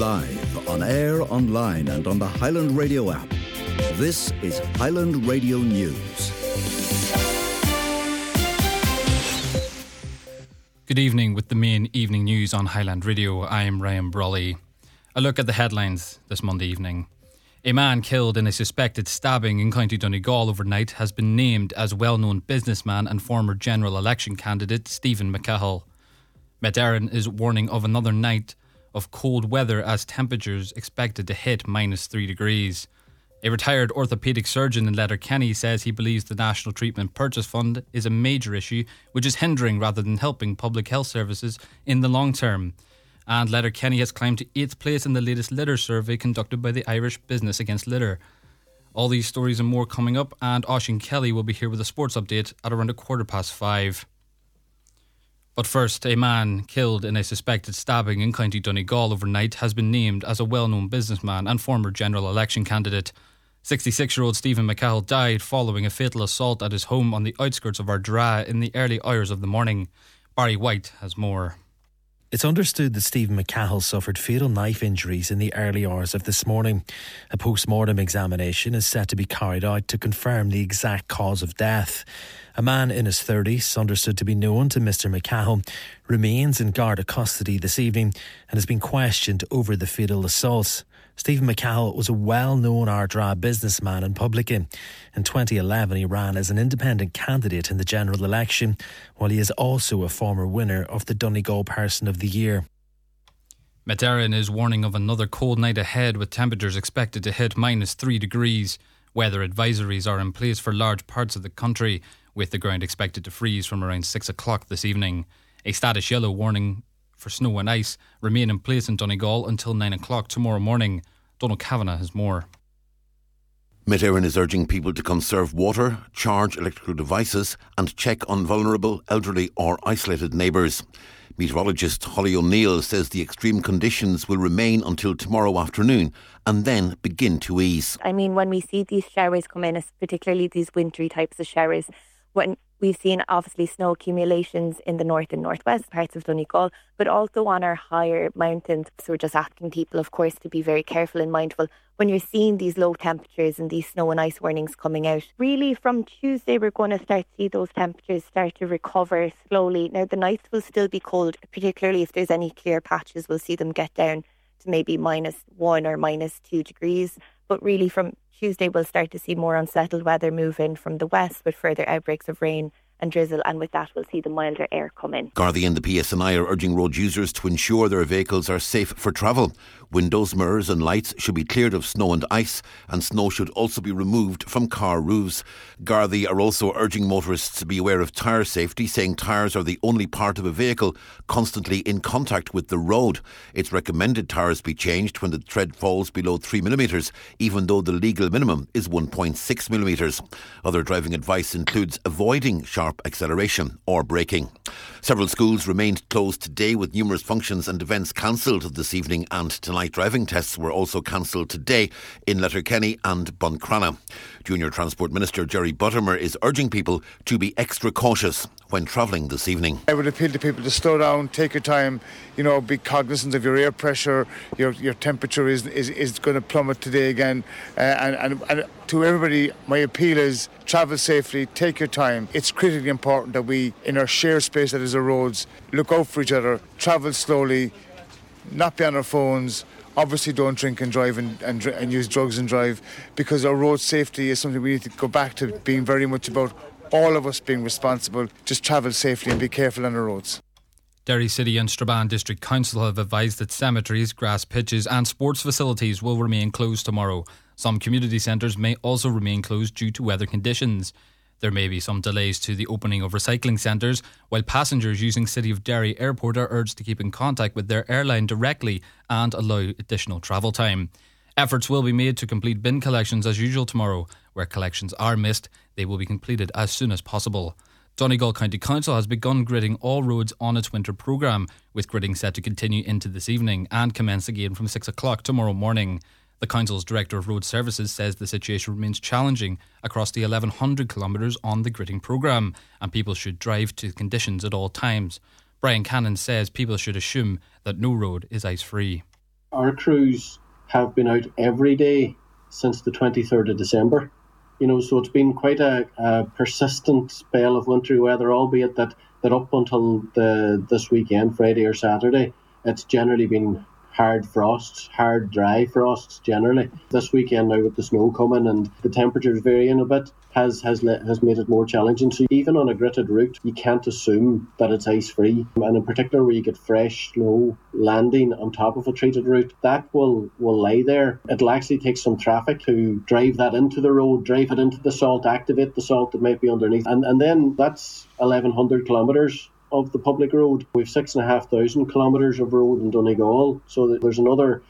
Live, on air, online and on the Highland Radio app. This is Highland Radio News. Good evening with the main evening news on Highland Radio. I am Ryan Brawley. A look at the headlines this Monday evening. A man killed in a suspected stabbing in County Donegal overnight has been named as well-known businessman and former general election candidate Stephen McCahill. Met Éireann is warning of another night of cold weather as temperatures expected to hit -3 degrees. A retired orthopaedic surgeon in Letterkenny says he believes the National Treatment Purchase Fund is a major issue which is hindering rather than helping public health services in the long term. And Letterkenny has climbed to 8th place in the latest litter survey conducted by the Irish Business Against Litter. All these stories and more coming up, and Oisín Kelly will be here with a sports update at around 5:15. But first, a man killed in a suspected stabbing in County Donegal overnight has been named as a well-known businessman and former general election candidate. 66-year-old Stephen McCahill died following a fatal assault at his home on the outskirts of Ardra in the early hours of the morning. Barry White has more. It's understood that Stephen McCahill suffered fatal knife injuries in the early hours of this morning. A post-mortem examination is set to be carried out to confirm the exact cause of death. A man in his 30s, understood to be known to Mr McCahill, remains in Garda custody this evening and has been questioned over the fatal assault. Stephen McCahill was a well-known Ardra businessman and publican. In 2011 he ran as an independent candidate in the general election, while he is also a former winner of the Donegal Person of the Year. Met Éireann is warning of another cold night ahead with temperatures expected to hit -3 degrees. Weather advisories are in place for large parts of the country, with the ground expected to freeze from around 6 o'clock this evening. A status yellow warning for snow and ice remain in place in Donegal until 9 o'clock tomorrow morning. Donald Kavanagh has more. Met Éireann is urging people to conserve water, charge electrical devices and check on vulnerable, elderly or isolated neighbours. Meteorologist Holly O'Neill says the extreme conditions will remain until tomorrow afternoon and then begin to ease. I mean, when we see these showers come in, particularly these wintry types of showers, when we've seen obviously snow accumulations in the north and northwest parts of Donegal, but also on our higher mountains. So we're just asking people, of course, to be very careful and mindful when you're seeing these low temperatures and these snow and ice warnings coming out. Really, from Tuesday, we're going to start to see those temperatures start to recover slowly. Now, the nights will still be cold, particularly if there's any clear patches, we'll see them get down to maybe -1 or -2 degrees. But really, from Tuesday, we'll start to see more unsettled weather move in from the west with further outbreaks of rain and drizzle, and with that we'll see the milder air come in. Gardaí and the PSNI are urging road users to ensure their vehicles are safe for travel. Windows, mirrors and lights should be cleared of snow and ice, and snow should also be removed from car roofs. Gardaí are also urging motorists to be aware of tyre safety, saying tyres are the only part of a vehicle constantly in contact with the road. It's recommended tyres be changed when the tread falls below 3mm, even though the legal minimum is 1.6mm. Other driving advice includes avoiding sharp acceleration or braking. Several schools remained closed today, with numerous functions and events cancelled this evening and tonight. Driving tests were also cancelled today in Letterkenny and Buncrana. Junior Transport Minister Jerry Buttimer is urging people to be extra cautious when travelling this evening. I would appeal to people to slow down, take your time, be cognizant of your air pressure. Your temperature is going to plummet today again. And to everybody, my appeal is travel safely, take your time. It's critically important that we, in our shared space that is our roads, look out for each other, travel slowly, not be on our phones. Obviously don't drink and drive and use drugs and drive, because our road safety is something we need to go back to being very much about all of us being responsible. Just travel safely and be careful on the roads. Derry City and Strabane District Council have advised that cemeteries, grass pitches and sports facilities will remain closed tomorrow. Some community centres may also remain closed due to weather conditions. There may be some delays to the opening of recycling centres, while passengers using City of Derry Airport are urged to keep in contact with their airline directly and allow additional travel time. Efforts will be made to complete bin collections as usual tomorrow. Where collections are missed, they will be completed as soon as possible. Donegal County Council has begun gridding all roads on its winter programme, with gridding set to continue into this evening and commence again from 6 o'clock tomorrow morning. The Council's Director of Road Services says the situation remains challenging across the 1,100 kilometres on the gridding programme, and people should drive to conditions at all times. Brian Cannon says people should assume that no road is ice-free. Our crews have been out every day since the 23rd of December. So it's been quite a persistent spell of wintry weather, albeit that up until this weekend, Friday or Saturday, it's generally been hard dry frosts generally. This weekend now with the snow coming and the temperatures varying a bit has made it more challenging. So even on a gritted route, you can't assume that it's ice free. And in particular, where you get fresh snow landing on top of a treated route, that will lie there. It'll actually take some traffic to drive that into the road, drive it into the salt, activate the salt that might be underneath. And then that's 1,100 kilometres of the public road. We've 6,500 kilometres of road in Donegal, so there's another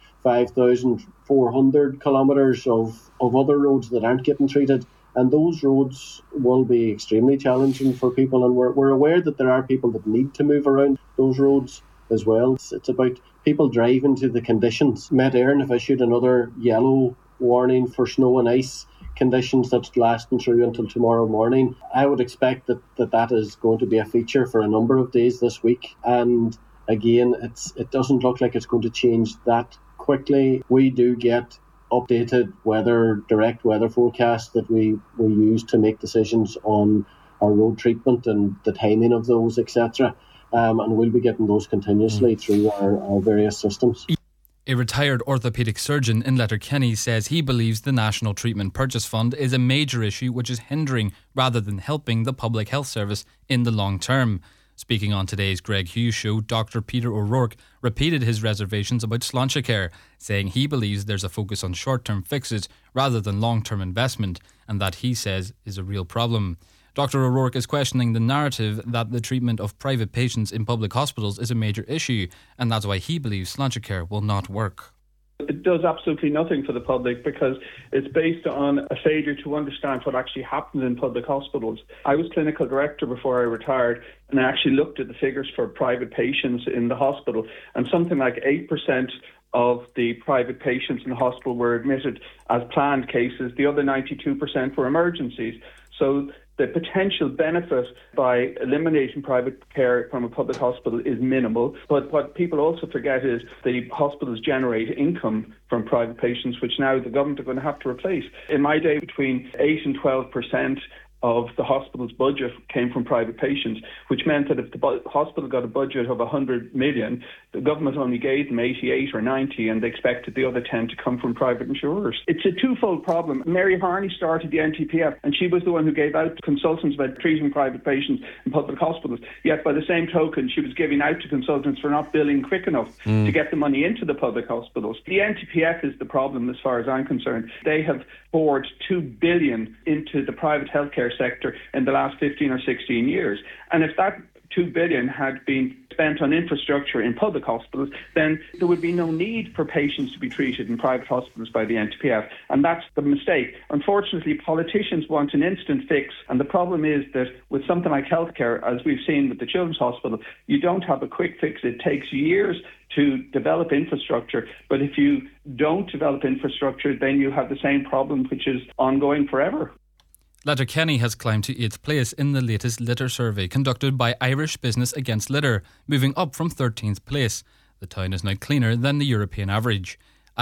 5,400 kilometres of other roads that aren't getting treated, and those roads will be extremely challenging for people, and we're aware that there are people that need to move around those roads as well. It's about people driving to the conditions. Met Éireann have issued another yellow warning for snow and ice conditions that's lasting through until tomorrow morning. I would expect that is going to be a feature for a number of days this week. And again, it doesn't look like it's going to change that quickly. We do get updated direct weather forecasts that we use to make decisions on our road treatment and the timing of those, etc. And we'll be getting those continuously through our various systems. A retired orthopaedic surgeon in Letterkenny says he believes the National Treatment Purchase Fund is a major issue which is hindering rather than helping the public health service in the long term. Speaking on today's Greg Hughes show, Dr. Peter O'Rourke repeated his reservations about Sláintecare, saying he believes there's a focus on short-term fixes rather than long-term investment, and that he says is a real problem. Dr. O'Rourke is questioning the narrative that the treatment of private patients in public hospitals is a major issue, and that's why he believes Sláintecare will not work. It does absolutely nothing for the public because it's based on a failure to understand what actually happens in public hospitals. I was clinical director before I retired, and I actually looked at the figures for private patients in the hospital, and something like 8% of the private patients in the hospital were admitted as planned cases. The other 92% were emergencies. So the potential benefit by eliminating private care from a public hospital is minimal. But what people also forget is the hospitals generate income from private patients, which now the government are going to have to replace. In my day, between 8 and 12% of the hospital's budget came from private patients, which meant that if the hospital got a budget of 100 million, the government only gave them 88 or 90, and they expected the other 10 to come from private insurers. It's a twofold problem. Mary Harney started the NTPF, and she was the one who gave out to consultants about treating private patients in public hospitals. Yet by the same token, she was giving out to consultants for not billing quick enough to get the money into the public hospitals. The NTPF is the problem as far as I'm concerned. They have poured $2 billion into the private healthcare sector in the last 15 or 16 years. And if that $2 billion had been spent on infrastructure in public hospitals, then there would be no need for patients to be treated in private hospitals by the NTPF. And that's the mistake. Unfortunately, politicians want an instant fix. And the problem is that with something like healthcare, as we've seen with the Children's Hospital, you don't have a quick fix. It takes years to develop infrastructure. But if you don't develop infrastructure, then you have the same problem, which is ongoing forever. Letterkenny has climbed to 8th place in the latest litter survey conducted by Irish Business Against Litter, moving up from 13th place. The town is now cleaner than the European average.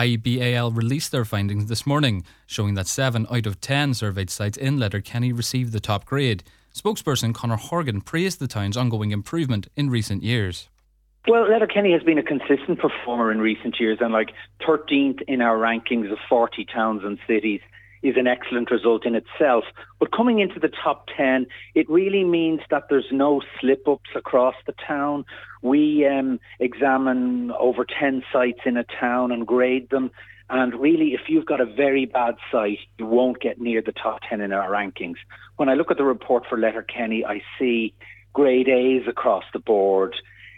IBAL released their findings this morning, showing that 7 out of 10 surveyed sites in Letterkenny received the top grade. Spokesperson Conor Horgan praised the town's ongoing improvement in recent years. Well, Letterkenny has been a consistent performer in recent years, and 13th in our rankings of 40 towns and cities is an excellent result in itself. But coming into the top 10, it really means that there's no slip-ups across the town. We examine over 10 sites in a town and grade them. And really, if you've got a very bad site, you won't get near the top 10 in our rankings. When I look at the report for Letterkenny, I see grade A's across the board.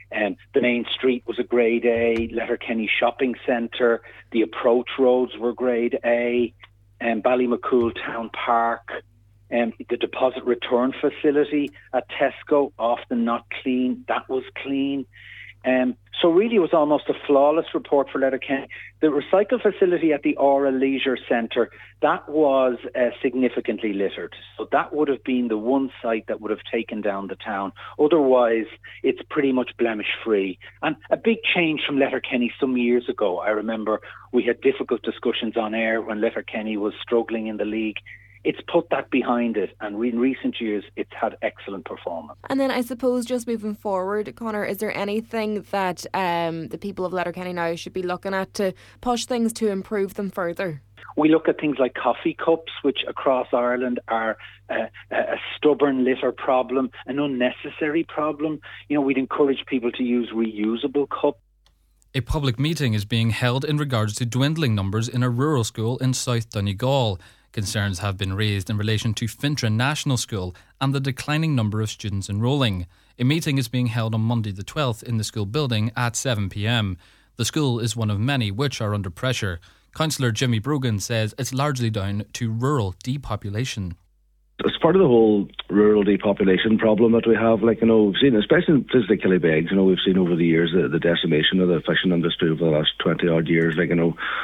The main street was a grade A, Letterkenny Shopping Centre. The approach roads were grade A. Ballymacool Town Park, the deposit return facility at Tesco, often not clean, that was clean. So really it was almost a flawless report for Letterkenny. The recycle facility at the Aura Leisure Centre, that was significantly littered. So that would have been the one site that would have taken down the town. Otherwise, it's pretty much blemish-free. And a big change from Letterkenny some years ago. I remember we had difficult discussions on air when Letterkenny was struggling in the league. It's put that behind it, and in recent years it's had excellent performance. And then I suppose just moving forward, Conor, is there anything that the people of Letterkenny now should be looking at to push things to improve them further? We look at things like coffee cups, which across Ireland are a stubborn litter problem, an unnecessary problem. You know, we'd encourage people to use reusable cups. A public meeting is being held in regards to dwindling numbers in a rural school in South Donegal. Concerns have been raised in relation to Fintrin National School and the declining number of students enrolling. A meeting is being held on Monday the 12th in the school building at 7 p.m. The school is one of many which are under pressure. Councillor Jimmy Brogan says it's largely down to rural depopulation. It's part of the whole rural depopulation problem that we have. Like, you know, we've seen, especially in places like Killybegs, you know, we've seen over the years the decimation of the fishing industry over the last 20 odd years. Like,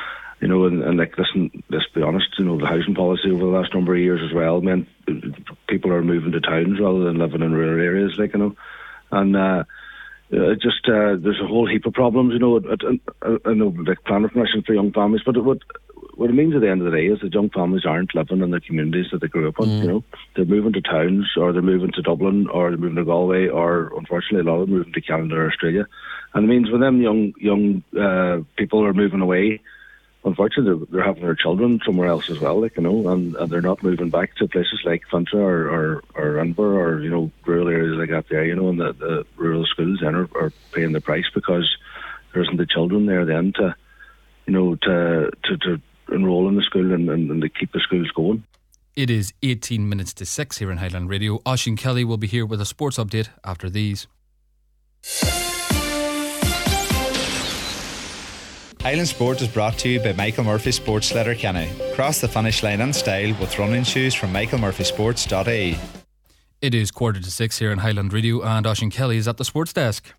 and like, listen, let's be honest, you know, the housing policy over the last number of years as well meant people are moving to towns rather than living in rural areas, like, you know. And there's a whole heap of problems, you know. I know, like planning permission for young families, but what it means at the end of the day is that young families aren't living in the communities that they grew up in, you know. They're moving to towns, or they're moving to Dublin, or they're moving to Galway, or unfortunately a lot of them moving to Canada or Australia. And it means when them young people are moving away, unfortunately, they're having their children somewhere else as well, like, you know, and they're not moving back to places like Fintrin or Edinburgh or, you know, rural areas like that there, you know, and the rural schools then are paying the price because there isn't the children there then to, you know, to enrol in the school and to keep the schools going. It is 18 minutes to 6 here in Highland Radio. Oisín Kelly will be here with a sports update after these. Highland Sport is brought to you by Michael Murphy Sports Letterkenny. Cross the finish line in style with running shoes from michaelmurphysports.ie. It is 5:45 here in Highland Radio, and Oisín Kelly is at the sports desk.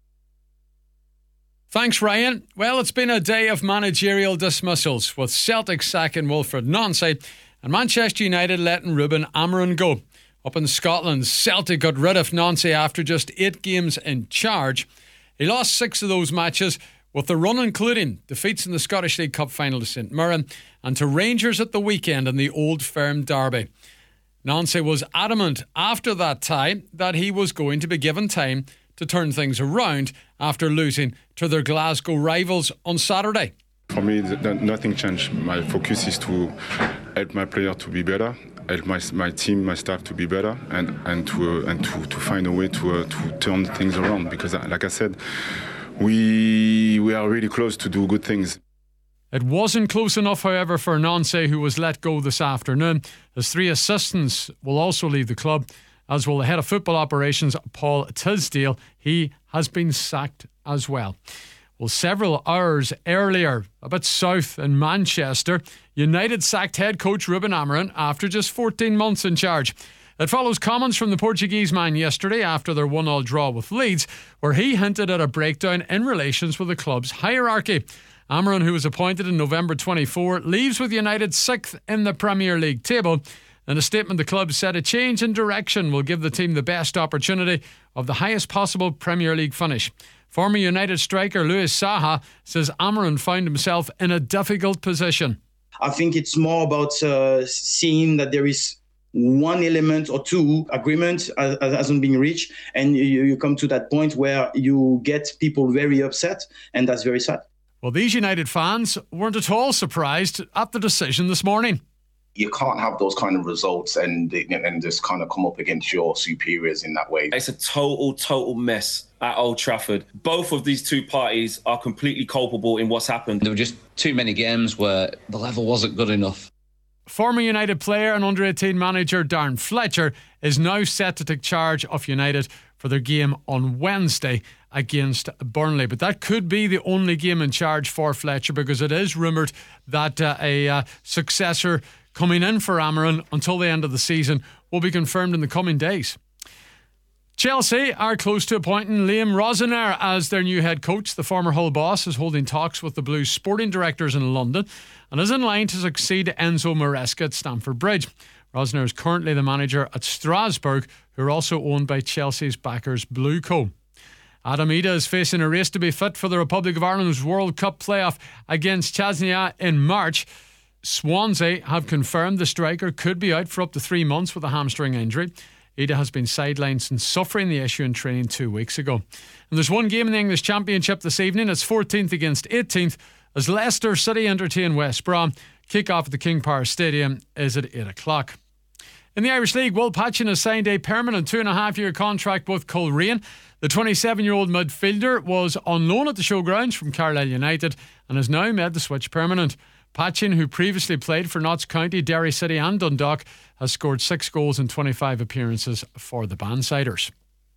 Thanks, Ryan. Well, it's been a day of managerial dismissals, with Celtic sacking Wilfred Nancy and Manchester United letting Ruben Amorim go. Up in Scotland, Celtic got rid of Nancy after just 8 games in charge. He lost 6 of those matches, with the run including defeats in the Scottish League Cup final to St Mirren and to Rangers at the weekend in the Old Firm derby. Nancy was adamant after that tie that he was going to be given time to turn things around after losing to their Glasgow rivals on Saturday. For me, nothing changed. My focus is to help my player to be better, help my team, my staff to be better, and to find a way to turn things around. Because, like I said, we are really close to do good things. It wasn't close enough, however, for Nancy, who was let go this afternoon. His 3 assistants will also leave the club, as will the head of football operations, Paul Tisdale. He has been sacked as well. Well, several hours earlier, a bit south in Manchester, United sacked head coach Ruben Amorim after just 14 months in charge. It follows comments from the Portuguese man yesterday after their 1-1 draw with Leeds, where he hinted at a breakdown in relations with the club's hierarchy. Amorim, who was appointed in November 24, leaves with United 6th in the Premier League table. In a statement, the club said a change in direction will give the team the best opportunity of the highest possible Premier League finish. Former United striker Luis Saha says Amorim found himself in a difficult position. I think it's more about seeing that there is one element or two agreement hasn't been reached, and you come to that point where you get people very upset, and that's very sad. Well, these United fans weren't at all surprised at the decision this morning. You can't have those kind of results and just kind of come up against your superiors in that way. It's a total mess at Old Trafford. Both of these two parties are completely culpable in what's happened. There were just too many games where the level wasn't good enough. Former United player and under-18 manager Darren Fletcher is now set to take charge of United for their game on Wednesday against Burnley. But that could be the only game in charge for Fletcher, because it is rumoured that a successor coming in for Amorim until the end of the season will be confirmed in the coming days. Chelsea are close to appointing Liam Rosenior as their new head coach. The former Hull boss is holding talks with the Blues sporting directors in London and is in line to succeed Enzo Maresca at Stamford Bridge. Rosenior is currently the manager at Strasbourg, who are also owned by Chelsea's backers Blue Co. Adam Ida is facing a race to be fit for the Republic of Ireland's World Cup playoff against Chesney in March. Swansea have confirmed the striker could be out for up to 3 months with a hamstring injury. Ida has been sidelined since suffering the issue in training 2 weeks ago. And there's one game in the English Championship this evening. It's 14th against 18th as Leicester City entertain West Brom. Kick-off at the King Power Stadium is at 8 o'clock. In the Irish League, Will Patchin has signed a permanent 2.5-year contract with Coleraine. The 27-year-old midfielder was on loan at the Showgrounds from Carlisle United and has now made the switch permanent. Patchin, who previously played for Notts County, Derry City and Dundalk, has scored 6 goals in 25 appearances for the Bandsiders.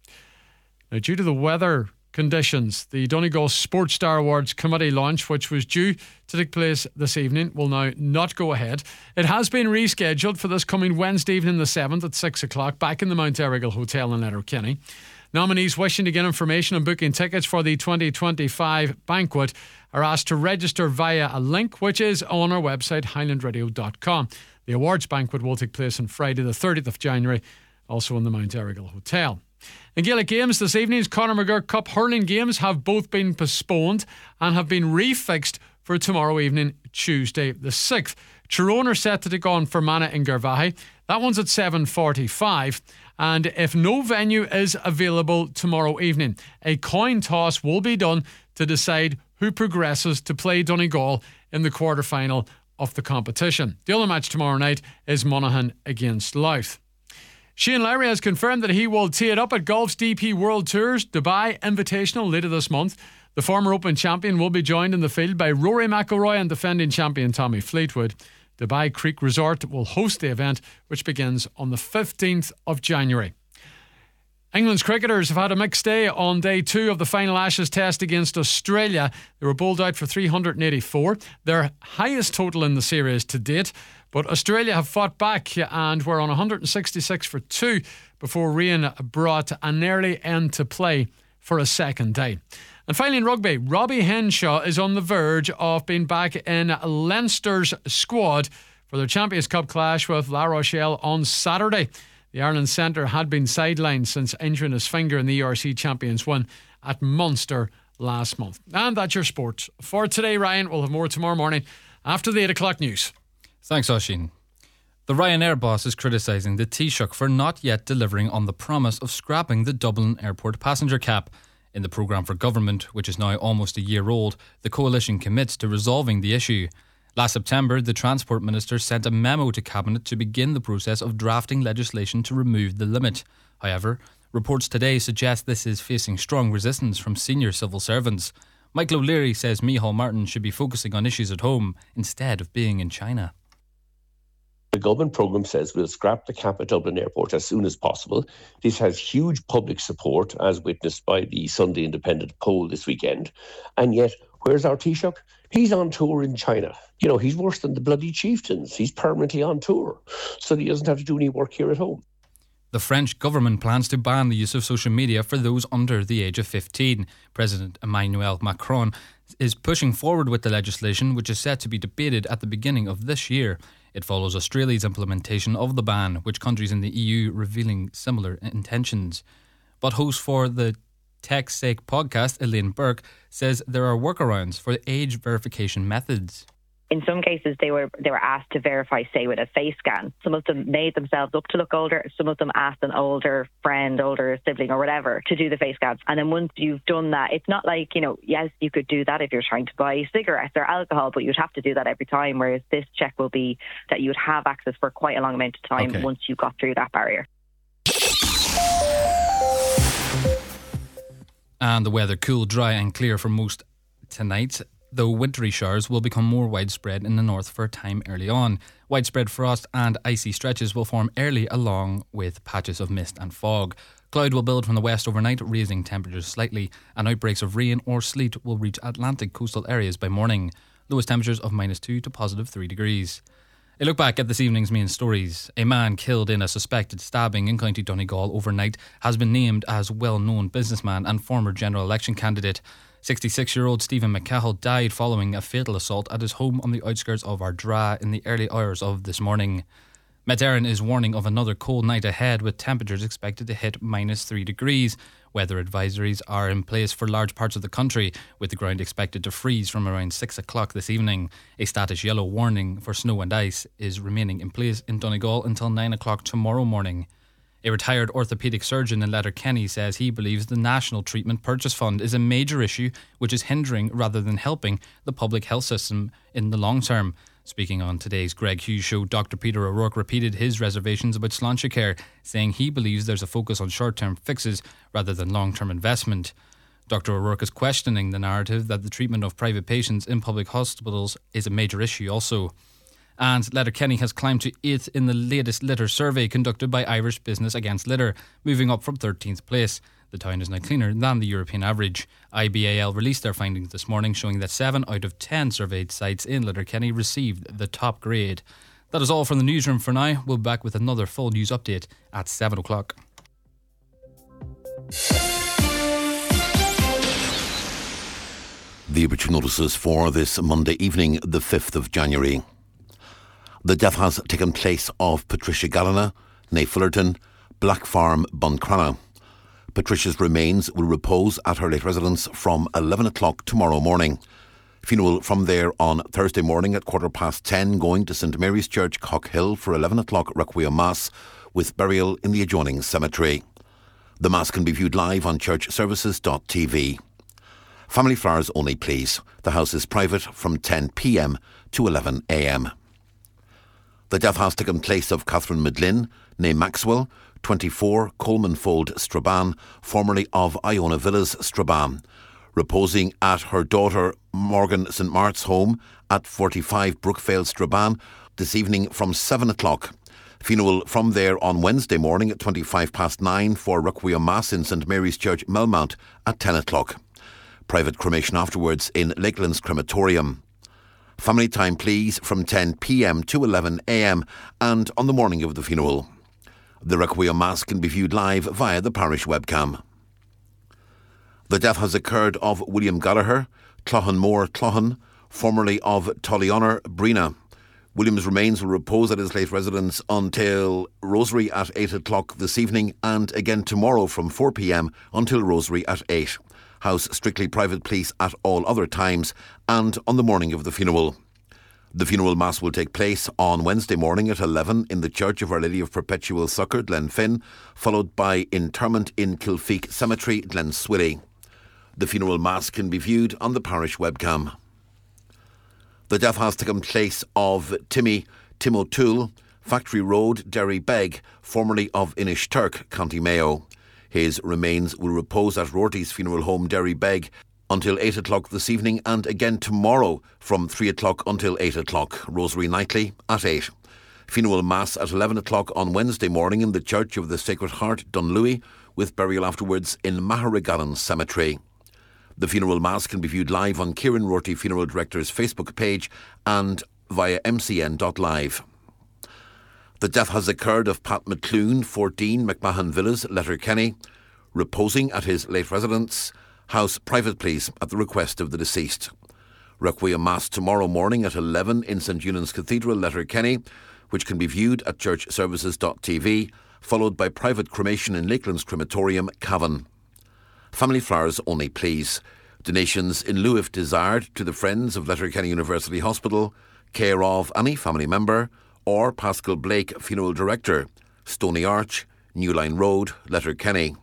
Now, due to the weather conditions, the Donegal Sports Star Awards Committee launch, which was due to take place this evening, will now not go ahead. It has been rescheduled for this coming Wednesday evening the 7th at 6 o'clock back in the Mount Errigal Hotel in Letterkenny. Nominees wishing to get information on booking tickets for the 2025 banquet are asked to register via a link which is on our website highlandradio.com. The awards banquet will take place on Friday the 30th of January, also in the Mount Errigal Hotel. In Gaelic games this evening's Conor McGurk Cup hurling games have both been postponed and have been refixed for tomorrow evening, Tuesday the 6th. Tyrone are set to take on Fermanagh in Garvaghey. That one's at 7:45. And if no venue is available tomorrow evening, a coin toss will be done to decide who progresses to play Donegal in the quarter-final of the competition. The other match tomorrow night is Monaghan against Louth. Shane Lowry has confirmed that he will tee it up at Golf's DP World Tours Dubai Invitational later this month. The former Open champion will be joined in the field by Rory McIlroy and defending champion Tommy Fleetwood. Dubai Creek Resort will host the event, which begins on the 15th of January. England's cricketers have had a mixed day on day 2 of the final Ashes test against Australia. They were bowled out for 384, their highest total in the series to date. But Australia have fought back and were on 166 for 2 before rain brought an early end to play for a second day. And finally in rugby, Robbie Henshaw is on the verge of being back in Leinster's squad for their Champions Cup clash with La Rochelle on Saturday. The Ireland centre had been sidelined since injuring his finger in the ERC Champions win at Munster last month. And that's your sport for today, Ryan. We'll have more tomorrow morning after the 8 o'clock news. Thanks, Oisín. The Ryanair boss is criticising the Taoiseach for not yet delivering on the promise of scrapping the Dublin Airport passenger cap. In the programme for government, which is now almost a year old, the coalition commits to resolving the issue. Last September, the Transport Minister sent a memo to Cabinet to begin the process of drafting legislation to remove the limit. However, reports today suggest this is facing strong resistance from senior civil servants. Michael O'Leary says Micheál Martin should be focusing on issues at home instead of being in China. The government programme says we'll scrap the cap at Dublin Airport as soon as possible. This has huge public support, as witnessed by the Sunday Independent poll this weekend. And yet, where's our Taoiseach? He's on tour in China. You know, he's worse than the bloody chieftains. He's permanently on tour, so he doesn't have to do any work here at home. The French government plans to ban the use of social media for those under the age of 15. President Emmanuel Macron is pushing forward with the legislation, which is set to be debated at the beginning of this year. It follows Australia's implementation of the ban, which countries in the EU revealing similar intentions. But host for the Tech's Sake podcast, Elaine Burke, says there are workarounds for age verification methods. In some cases, they were asked to verify, say, with a face scan. Some of them made themselves up to look older. Some of them asked an older friend, older sibling or whatever to do the face scans. And then once you've done that, it's not like, yes, you could do that if you're trying to buy cigarettes or alcohol, but you'd have to do that every time, whereas this check will be that you would have access for quite a long amount of time once you got through that barrier. And the weather cool, dry and clear for most tonight, though wintry showers will become more widespread in the north for a time early on. Widespread frost and icy stretches will form early along with patches of mist and fog. Cloud will build from the west overnight, raising temperatures slightly, and outbreaks of rain or sleet will reach Atlantic coastal areas by morning. Lowest temperatures of -2 to +3 degrees. A look back at this evening's main stories. A man killed in a suspected stabbing in County Donegal overnight has been named as well-known businessman and former general election candidate. 66-year-old Stephen McCahill died following a fatal assault at his home on the outskirts of Ardra in the early hours of this morning. Met Éireann is warning of another cold night ahead, with temperatures expected to hit -3 degrees. Weather advisories are in place for large parts of the country, with the ground expected to freeze from around 6 o'clock this evening. A status yellow warning for snow and ice is remaining in place in Donegal until 9 o'clock tomorrow morning. A retired orthopaedic surgeon in Letterkenny says he believes the National Treatment Purchase Fund is a major issue which is hindering rather than helping the public health system in the long term. Speaking on today's Greg Hughes show, Dr. Peter O'Rourke repeated his reservations about Sláintecare, saying he believes there's a focus on short-term fixes rather than long-term investment. Dr. O'Rourke is questioning the narrative that the treatment of private patients in public hospitals is a major issue also. And Letterkenny has climbed to 8th in the latest litter survey conducted by Irish Business Against Litter, moving up from 13th place. The town is now cleaner than the European average. IBAL released their findings this morning, showing that 7 out of 10 surveyed sites in Letterkenny received the top grade. That is all from the newsroom for now. We'll be back with another full news update at 7 o'clock. The obituary notices for this Monday evening, the 5th of January. The death has taken place of Patricia Gallina, née Fullerton, Black Farm, Buncrana. Patricia's remains will repose at her late residence from 11 o'clock tomorrow morning. Funeral from there on Thursday morning at 10:15, going to St Mary's Church, Cockhill for 11 o'clock Requiem Mass, with burial in the adjoining cemetery. The Mass can be viewed live on churchservices.tv. Family flowers only, please. The house is private from 10 p.m. to 11 a.m. The death has taken place of Catherine Midlin, née Maxwell, 24, Coleman Fold, Strabane, formerly of Iona Villas, Strabane, reposing at her daughter Morgan St Mart's home at 45 Brookvale, Strabane, this evening from 7 o'clock. Funeral from there on Wednesday morning at 9:25 for Requiem Mass in St Mary's Church, Melmount at 10 o'clock. Private cremation afterwards in Lakelands Crematorium. Family time, please, from 10 p.m. to 11 a.m. and on the morning of the funeral. The Requiem Mass can be viewed live via the parish webcam. The death has occurred of William Gallagher, Clohan Moore Clohan, formerly of Tullyhonor, Brina. William's remains will repose at his late residence until Rosary at 8 o'clock this evening, and again tomorrow from 4 p.m. until Rosary at 8. House strictly private, please, at all other times and on the morning of the funeral. The funeral mass will take place on Wednesday morning at 11 in the Church of Our Lady of Perpetual Succour, Glenfin, followed by interment in Kilfeek Cemetery, Glenswilly. The funeral mass can be viewed on the parish webcam. The death has taken place of Tim O'Toole, Factory Road, Derry Beg, formerly of Inishturk, County Mayo. His remains will repose at Rorty's Funeral Home, Derry Beg, until 8 o'clock this evening, and again tomorrow from 3 o'clock until 8 o'clock. Rosary nightly at 8. Funeral Mass at 11 o'clock on Wednesday morning in the Church of the Sacred Heart, Dunlewy, with burial afterwards in Maharagallen Cemetery. The funeral mass can be viewed live on Kieran Rorty Funeral Director's Facebook page and via mcn.live. The death has occurred of Pat McClune, 14 McMahon Villas, Letterkenny, reposing at his late residence. House private, please, at the request of the deceased. Requiem Mass tomorrow morning at 11 in St Eunan's Cathedral, Letterkenny, which can be viewed at churchservices.tv, followed by private cremation in Lakelands Crematorium, Cavan. Family flowers only, please. Donations in lieu if desired to the Friends of Letterkenny University Hospital, care of any family member, or Pascal Blake, Funeral Director, Stony Arch, New Line Road, Letterkenny.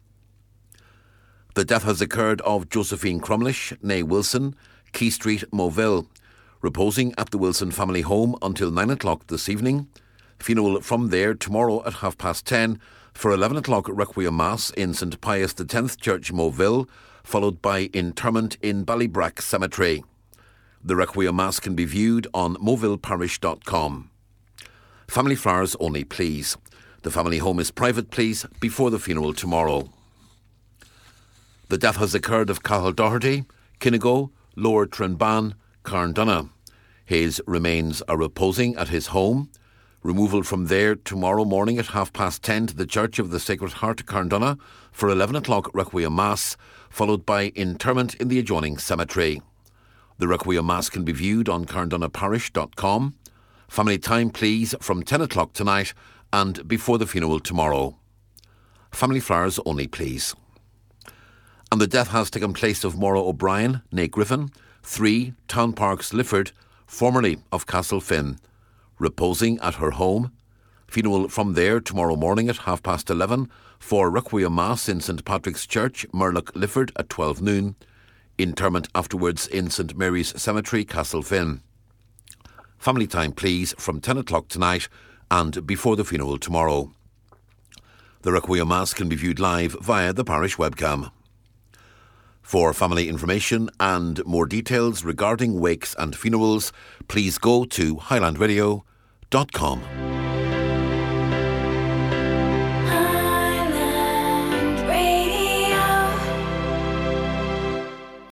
The death has occurred of Josephine Crumlish, née Wilson, Key Street, Moville, reposing at the Wilson family home until 9 o'clock this evening. Funeral from there tomorrow at 10:30 for 11 o'clock Requiem Mass in St Pius X Church, Moville, followed by interment in Ballybrack Cemetery. The Requiem Mass can be viewed on movilleparish.com. Family flowers only, please. The family home is private, please, before the funeral tomorrow. The death has occurred of Cathal Doherty, Kinnigo, Lower Trinban, Carndonagh. His remains are reposing at his home. Removal from there tomorrow morning at 10:30 to the Church of the Sacred Heart, Carndonagh, for 11 o'clock Requiem Mass, followed by interment in the adjoining cemetery. The Requiem Mass can be viewed on carndonaghparish.com. Family time, please, from 10 o'clock tonight and before the funeral tomorrow. Family flowers only, please. And the death has taken place of Maura O'Brien, née Griffin, 3 Town Parks, Lifford, formerly of Castlefin, reposing at her home. Funeral from there tomorrow morning at 11:30 for Requiem Mass in St Patrick's Church, Murlock, Lifford at 12 noon. Interment afterwards in St Mary's Cemetery, Castlefin. Family time, please, from 10 o'clock tonight and before the funeral tomorrow. The Requiem Mass can be viewed live via the parish webcam. For family information and more details regarding wakes and funerals, please go to highlandradio.com.